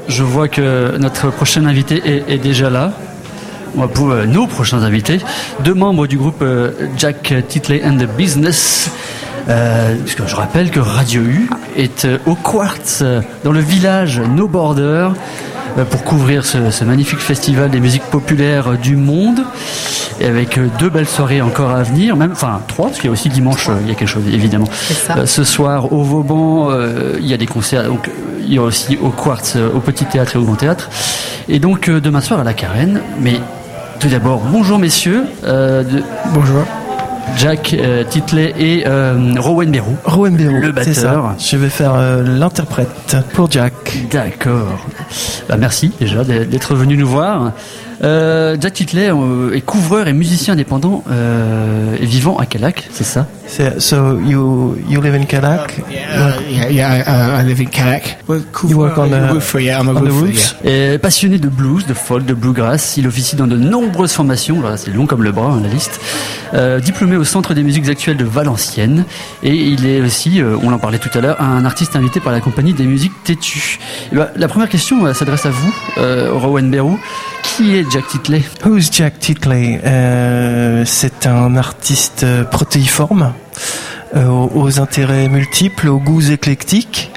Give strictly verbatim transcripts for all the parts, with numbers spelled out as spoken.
je vois que notre prochain invité est, est déjà là. Pour euh, nos prochains invités, deux membres du groupe euh, Jack Titley and the Business. Euh, parce que je rappelle que Radio U est euh, au Quartz, euh, dans le village No Border, euh, pour couvrir ce, ce magnifique festival des musiques populaires euh, du monde. Et avec euh, deux belles soirées encore à venir, même, enfin trois, parce qu'il y a aussi dimanche, euh, il y a quelque chose évidemment. Euh, ce soir au Vauban, euh, il y a des concerts, donc il y a aussi au Quartz, euh, au Petit Théâtre et au Grand Théâtre. Et donc euh, demain soir à la Carène, mais tout d'abord, bonjour messieurs. Euh, de... Bonjour. Jack euh, Titley et euh, Rowan Berrou. Rowan Berrou, le batteur. C'est ça. Je vais faire euh, l'interprète pour Jack. D'accord. Bah, merci déjà d'être venu nous voir. Euh, Jack Titley euh, est couvreur et musicien indépendant euh, et vivant à Callac, c'est ça? C'est, so you you live in Callac? Uh, yeah, uh, yeah, yeah, I, I live in Callac. Well, you work on the roofer, yeah, I'm a on the roofer, roofs? Yeah. Et passionné de blues, de folk, de bluegrass, il officie dans de nombreuses formations. Là, c'est long comme le bras, hein, la liste. Euh, diplômé au Centre des musiques actuelles de Valenciennes, et il est aussi, euh, on en parlait tout à l'heure, un artiste invité par la compagnie des musiques Tétu. Et bah, la première question euh, s'adresse à vous, euh, Rowan Berrou. Qui est Jack Titley? Who's Jack Titley? euh, C'est un artiste euh, protéiforme, euh, aux, aux intérêts multiples, aux goûts éclectiques,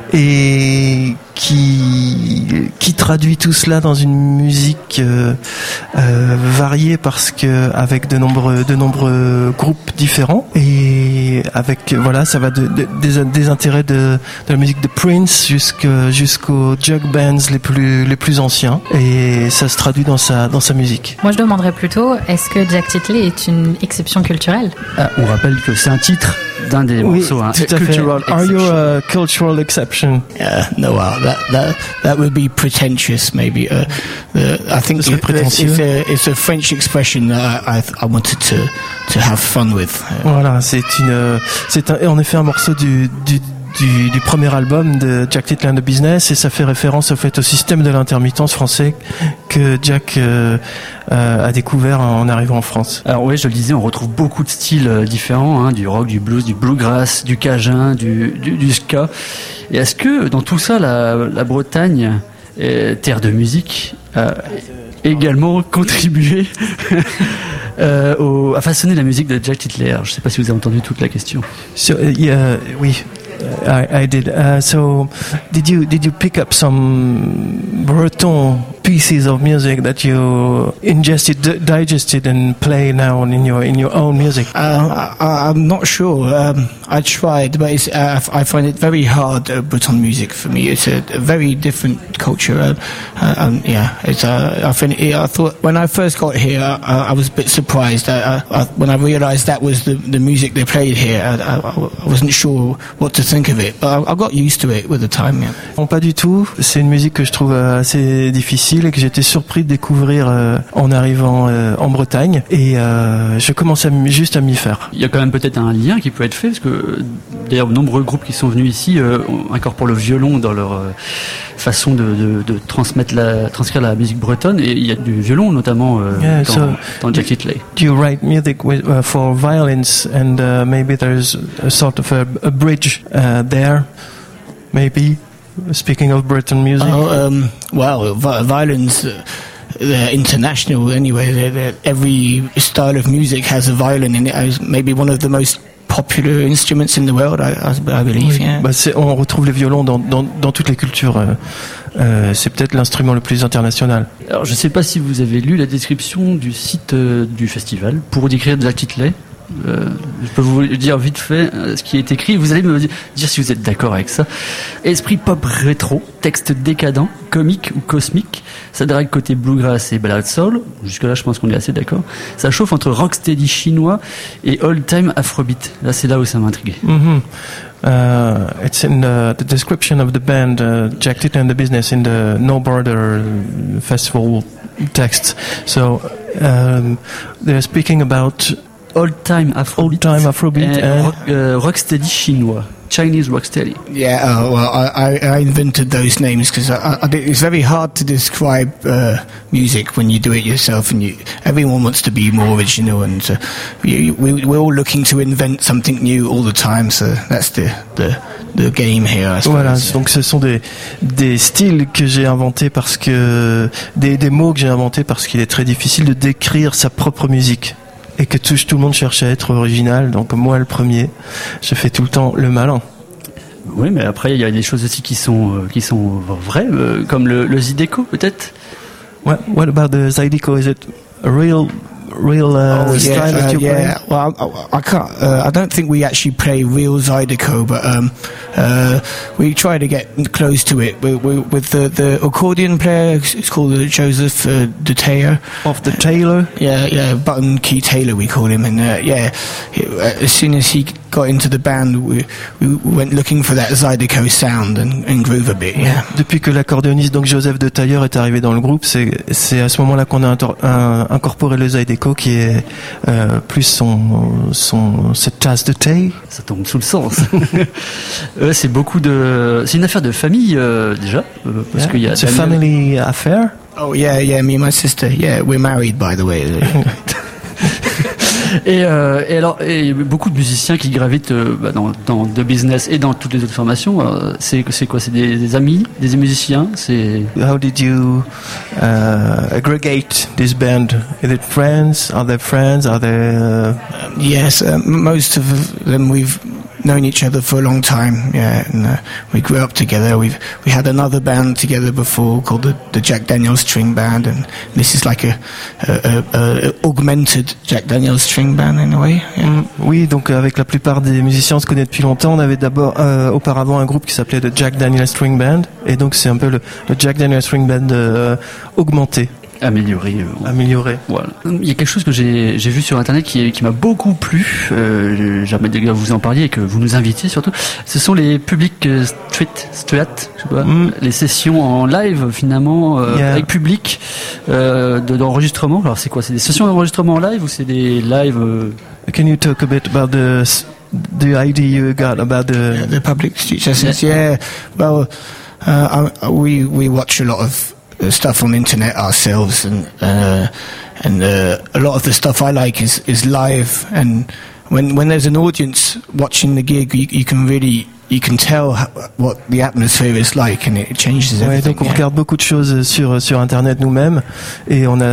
et qui qui traduit tout cela dans une musique euh, euh, variée, parce que avec de nombreux de nombreux groupes différents, et avec voilà, ça va de, de, des, des intérêts de, de la musique de Prince jusqu'à jusqu'aux jug bands les plus les plus anciens, et ça se traduit dans sa dans sa musique. Moi je demanderais plutôt, est-ce que Jack Titley est une exception culturelle? Ah, on rappelle que c'est un titre d'un des Oui, morceaux, hein, tout à fait. Cultural Are you Exception. a cultural exception? Yeah, no, well, that that that would be pretentious, maybe. Uh, uh, I think Ce serait it- prétentieux. it's a it's a French expression that I I, I wanted to to have fun with. Uh, Voilà, c'est une, c'est un, en effet un morceau du, du, du, du premier album de Jack Titley and the Business, et ça fait référence au fait au système de l'intermittence français que Jack euh, euh, a découvert en arrivant en France. Alors oui, je le disais, on retrouve beaucoup de styles euh, différents, hein, du rock, du blues, du bluegrass, du cajun, du, du, du ska. Et est-ce que dans tout ça, la, la Bretagne, euh, terre de musique, a également contribué euh, au, à façonner la musique de Jack Titley? Alors, je ne sais pas si vous avez entendu toute la question. So, uh, yeah, oui. I, I did. Uh, so, did you did you pick up some Breton pieces of music that you ingested, d- digested, and play now in your in your own music? Uh, I, I'm not sure. Um, I tried, but it's, uh, I find it very hard. Uh, Breton music for me, it's a, a very different culture. Uh, uh, um, yeah, it's. Uh, I find it, I thought when I first got here, uh, I was a bit surprised. I, I, when I realised that was the the music they played here, I, I, I wasn't sure what to think of it. But I, I got used to it with the time. Yeah. Non, pas du tout. C'est une musique que je trouve euh, assez difficile et que j'étais surpris de découvrir euh, en arrivant euh, en Bretagne. Et euh, je commence à m- juste à m'y faire. Il y a quand même peut-être un lien qui peut être fait, parce que d'ailleurs, de nombreux groupes qui sont venus ici euh, incorporent le violon dans leur euh, façon de, de, de transmettre la, transcrire la musique bretonne, et il y a du violon notamment euh, Yeah, dans, so- dans Jack Titley. Do you write music with, uh, for violins, and uh, maybe there's a sort of a, a bridge uh, there, maybe? Speaking of Breton music. Oh, um, well, vi- violins, uh, they're international anyway. They're, they're, every style of music has a violin in it. It's maybe one of the most popular instruments in the world, I, I, I believe. Oui. Yeah. Bah, c'est, on retrouve les violons dans, dans, dans toutes les cultures. Euh, euh, c'est peut-être l'instrument le plus international. Alors, je ne sais pas si vous avez lu la description du site euh, du festival pour décrire Jack Titley. Euh, je peux vous dire vite fait euh, ce qui est écrit. Vous allez me dire, dire si vous êtes d'accord avec ça. Esprit pop rétro, texte décadent, comique ou cosmique. Ça drague côté bluegrass et ballad soul. Jusque-là, je pense qu'on est assez d'accord. Ça chauffe entre rocksteady chinois et old-time afrobeat. Là, c'est là où ça m'a intrigué. Mm-hmm. Uh, it's in the, the description of the band uh, Jack Titley and the Business in the No Border Festival text. So um, they're speaking about Old-time afrobeat, old-time Afrobeat et and rock, euh, rocksteady chinois. Chinese rocksteady. Yeah, uh, well, I, I invented those names because I, I, it's very hard to describe uh, music when you do it yourself, and you, everyone wants to be more original, and uh, you, we, we're all looking to invent something new all the time. So that's the the, the game here. I suppose. Voilà, donc ce sont des des styles que j'ai inventés parce que des des mots que j'ai inventés parce qu'il est très difficile de décrire sa propre musique et que tout, tout le monde cherche à être original. Donc moi le premier, je fais tout le temps le malin. Oui, mais après il y a des choses aussi qui sont euh, qui sont vraies, euh, comme le, le Zydeco peut-être. What what about the Zydeco? Is it a real real uh, Oh, style yeah, that uh, you play? yeah. Well, I, I can't. Uh, I don't think we actually play real Zydeco, but um, uh, we try to get close to it. We, we, with the, the accordion player, it's called uh, Joseph uh, De Taylor. Of the Taylor? Yeah, yeah, Button Key Taylor we call him, and uh, yeah, he, uh, as soon as he got into the band, we, we went looking for that Zydeco sound and, and groove a bit. Yeah. Depuis que l'accordéoniste donc Joseph De Tailleur est arrivé dans le groupe, c'est c'est à ce moment-là qu'on a intor- un, incorporé le Zydeco qui est euh, plus son son cette tasse de thé. Ça tombe sous le sens. euh, c'est beaucoup de. C'est une affaire de famille euh, déjà, euh, parce Yeah. qu'il y a. It's a Daniel- family affair. Oh yeah, yeah. Me and my sister. Yeah, we're married, by the way. Et, euh, et alors, et beaucoup de musiciens qui gravitent euh, bah, dans, dans The Business et dans toutes les autres formations. Euh, c'est, c'est quoi? C'est des, des amis, des musiciens. C'est. How did you uh, aggregate this band? Is it friends? Are they friends? Are they? Uh, Yes, uh, m- most of them we've known each other for a long time. Yeah, and uh, we grew up together. We've we had another band together before called the, the Jack Daniels String Band, and this is like a, a, a, a augmented Jack Daniels String Band in a way. Yeah. Oui, donc avec la plupart des musiciens on se connaît depuis longtemps. On avait d'abord euh, auparavant un groupe qui s'appelait The Jack Daniels String Band, et donc c'est un peu le, le Jack Daniels String Band euh, augmenté, Amélioré. euh, amélioré. Voilà. Il y a quelque chose que j'ai, j'ai vu sur internet qui, qui m'a beaucoup plu. Euh, J'aimerais que vous en parliez et que vous nous invitiez surtout. Ce sont les public euh, street, street, je sais pas, Mm. les sessions en live finalement euh, Yeah. avec public euh, de, d'enregistrement. Alors c'est quoi? C'est des sessions d'enregistrement en live ou c'est des lives euh, Can you talk a bit about the the idea you got about the? The public street sessions. Yeah. Well, uh, I, we we watch a lot of uh, stuff on the internet ourselves, and uh, and uh, a lot of the stuff I like is is live. And when when there's an audience watching the gig, you, you can really you can tell how, what the atmosphere is like, and it changes Ouais, everything. donc on yeah. regarde beaucoup de choses sur sur internet nous-mêmes, et on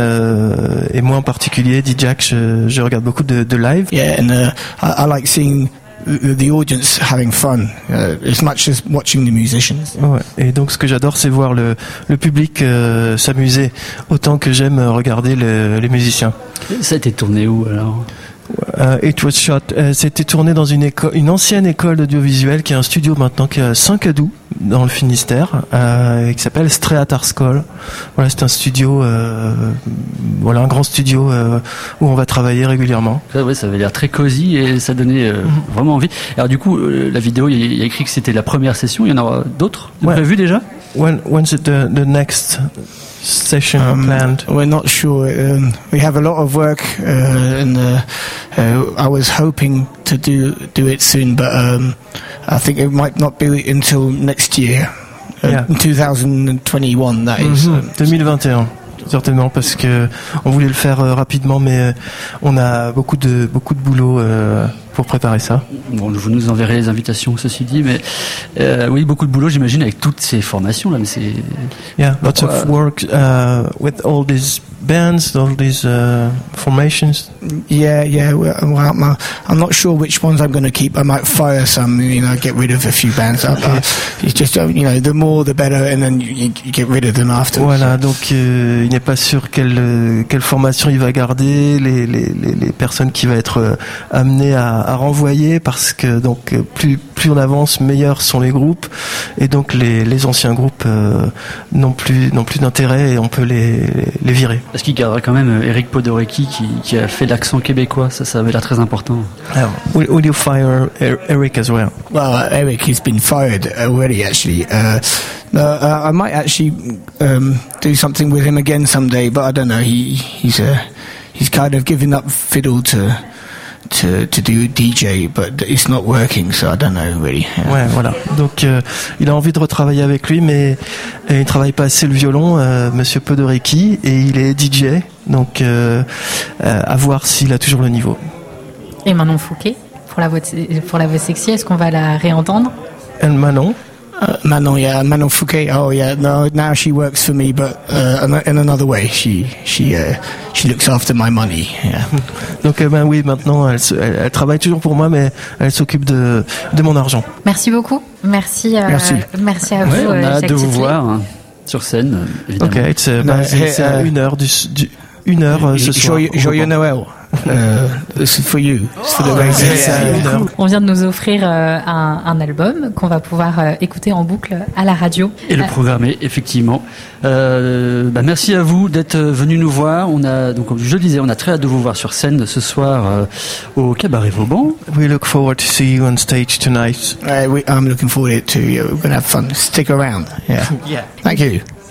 a et moi en particulier, dit Jack, je, je regarde beaucoup de, de live. Yeah, and uh, I, I like seeing the, the audience having fun uh, as much as watching the musicians. Ouais. Et donc ce que j'adore, c'est voir le le public euh, s'amuser autant que j'aime regarder le, les musiciens. ça a été tourné où alors? Uh, it was shot. Uh, c'était tourné dans une école, une ancienne école d'audiovisuel qui est un studio maintenant qui est à Saint-Cadou dans le Finistère, euh, et qui s'appelle Streat Art School. Voilà, c'est un studio, euh, voilà, un grand studio euh, où on va travailler régulièrement. Ça, ouais, ça avait l'air très cosy et ça donnait euh, vraiment envie. Alors du coup, euh, la vidéo, il y, a- il y a écrit que c'était la première session. Il y en aura d'autres de Ouais. prévues déjà? When when's it the the next session Um, planned? We're not sure. Um, we have a lot of work, uh, and uh, uh, I was hoping to do do it soon, but um, I think it might not be until next year, uh, Yeah. twenty twenty-one. That is. Mhm. um, deux mille vingt et un. Certainement, parce que on voulait le faire euh, rapidement, mais euh, on a beaucoup de beaucoup de boulot euh, pour préparer ça. Bon, vous nous enverrez les invitations, ceci dit, mais euh, oui, beaucoup de boulot, j'imagine, avec toutes ces formations là. Mais c'est Yeah, lots Pourquoi- of work uh, with all these bands, all these uh, formations. Yeah, yeah. Well, well, I'm, I'm not sure which ones I'm going to keep. I might fire some, you know, get rid of a few bands. I, I, it's just, uh, you know, the more the better, and then you, you get rid of them afterwards. Voilà, donc euh, il n'est pas sûr quelle euh, quelle formation il va garder, les les les, les personnes qui va être euh, amené à, à renvoyer, parce que donc euh, plus plus on avance, meilleurs sont les groupes, et donc les les anciens groupes euh, n'ont plus n'ont plus d'intérêt et on peut les les virer. parce qu'il gardera quand même euh, Eric Podorecki qui, qui a fait l'accent québécois. Ça, ça avait l'air très important. Alors, will, will you fire Er- Eric as well? Well, uh, Eric, he's been fired already, actually. Uh, no, uh, I might actually um, do something with him again someday, but I don't know. He he's uh, he's kind of given up fiddle to to to do D J, but it's not working, so I don't know really. Yeah. Ouais, voilà. Donc, euh, il a envie de retravailler avec lui, mais euh, il travaille pas assez le violon, euh, Monsieur Podorecki, et il est D J, donc euh, euh, à voir s'il a toujours le niveau. Et Manon Fouquet, pour la voix, pour la voix sexy, est-ce qu'on va la réentendre? And Manon? Uh, Manon, yeah, Manon Fouquet. Oh, yeah. No, now she works for me, but uh, in another way. She she uh, she looks after my money. Yeah. Donc euh, ben oui, maintenant elle, se, elle, elle travaille toujours pour moi, mais elle s'occupe de de mon argent. Merci beaucoup. Merci. Euh, Merci. Merci à Ouais, vous. on a euh, hâte Jacques de vous Titley. voir hein, sur scène, euh, évidemment. Ok, it's, euh, No, ben, c'est, hey, c'est à uh, une heure du, du une heure euh, ce soir. Joyeux, au joyeux Vauban. Noël. Uh, this is for you. It's for the radio. C'est à une heure. On vient de nous offrir euh, un, un album qu'on va pouvoir euh, écouter en boucle à la radio. Et le Euh, programmer, effectivement. Euh, bah merci à vous d'être venus nous voir. On a, donc, comme je le disais, on a très hâte de vous voir sur scène ce soir euh, au Cabaret Vauban. We look forward to see you on stage tonight. Uh, we, I'm looking forward to it too. Yeah, we're going to have fun. Stick around. Yeah. Yeah. Thank you.